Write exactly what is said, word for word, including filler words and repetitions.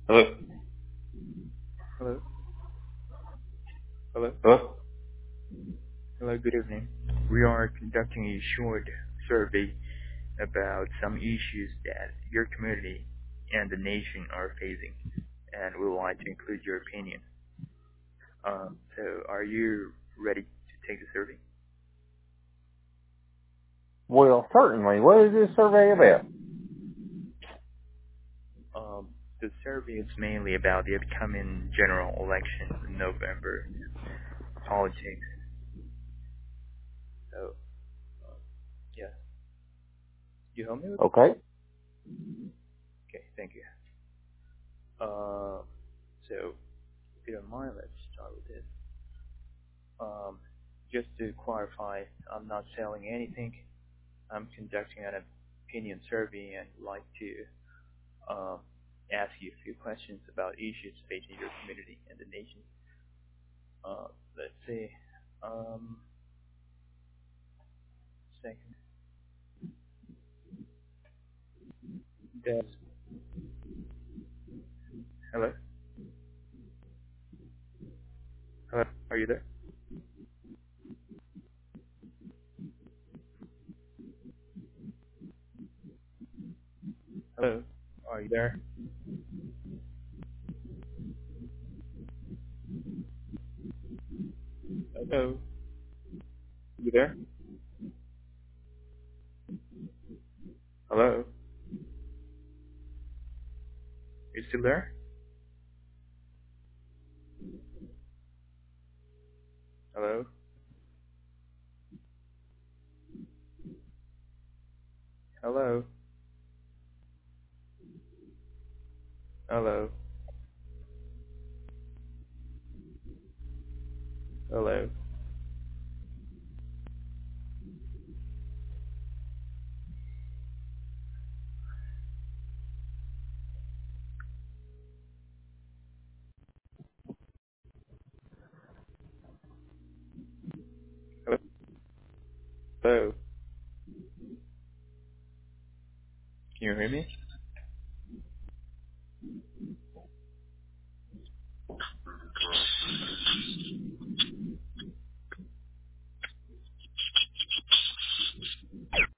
Hello? Hello. Hello. Hello? Hello, good evening. We are conducting a short survey about some issues that your community and the nation are facing, and we would like to include your opinion. Um, so, are you ready to take the survey? Well, certainly. What is this survey about? Um, the survey is mainly about the upcoming general election in November, politics. So, uh, yeah, you help me with? Okay. Okay, thank you. Uh, so, if you don't mind, let's start with this. Um, just to clarify, I'm not selling anything. I'm conducting an opinion survey and would like to um, ask you a few questions about issues facing your community and the nation. Uh, let's see. Um, second, does hello? Hello? Are you there? Hello? Are you there? Hello? You there? Hello? You still there? Hello? Hello? Hello? Hello? Hello? Hello? Can you hear me?